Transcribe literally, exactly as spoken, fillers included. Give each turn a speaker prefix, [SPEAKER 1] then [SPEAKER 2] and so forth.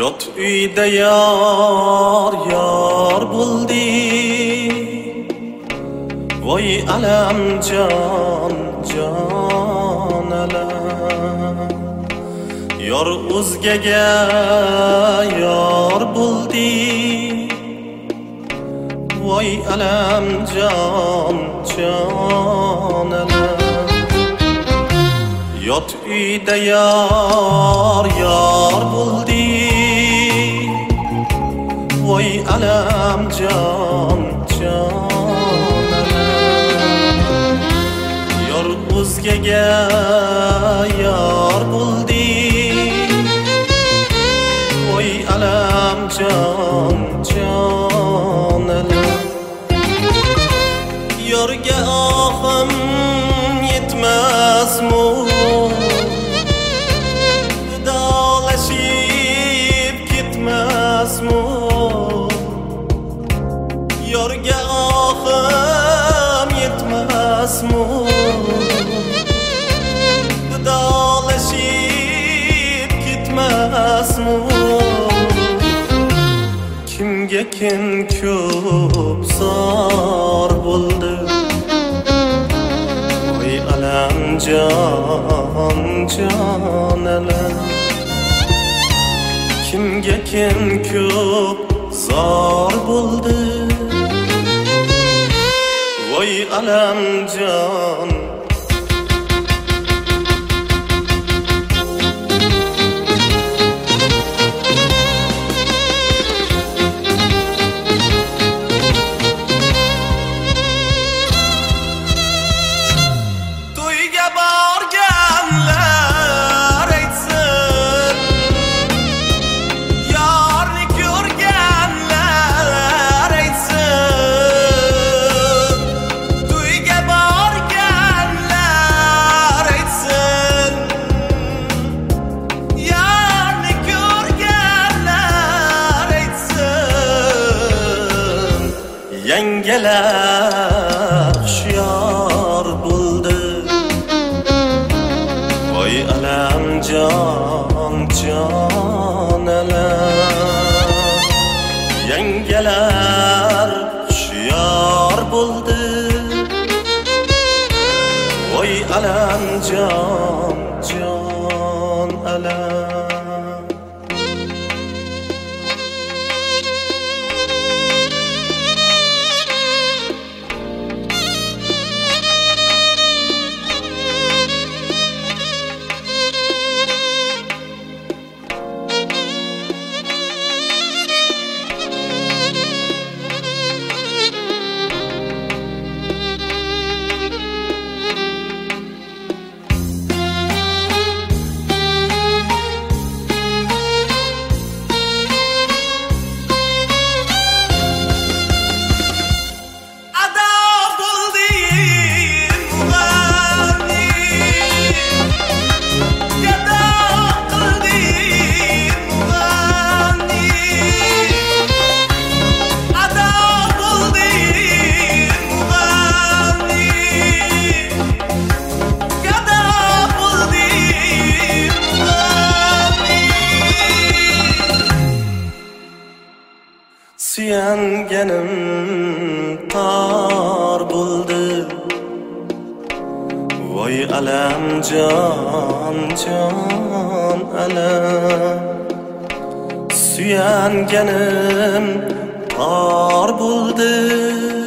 [SPEAKER 1] Yot uyda yar yar buldi, voy alam jon jon alam. Yor o'zgaga yor buldi, voy alam jon jon alam. Yot uyda yar yar buldi, voy alam jon jon alam. Yor o'zgaga yor buldi, voy alam jon jon alam. Yorga ohim yetmasmi, vidolashib ketmasmi? Yorga ohim yetmasmi, vidolashib ketmasmi? Kimga kim ko'p zor bo'ldi, voy alam jon jon alam. Kimga kim ko'p zor bo'ldi, voy alam jon. Yangelar hushyor bo'ldi, voy alam jon jon alam. Yangelar hushyor bo'ldi, voy alam jon jon alam. Suyanganim tor bo'ldi, voy alam jon jon alam. Suyanganim tor bo'ldi,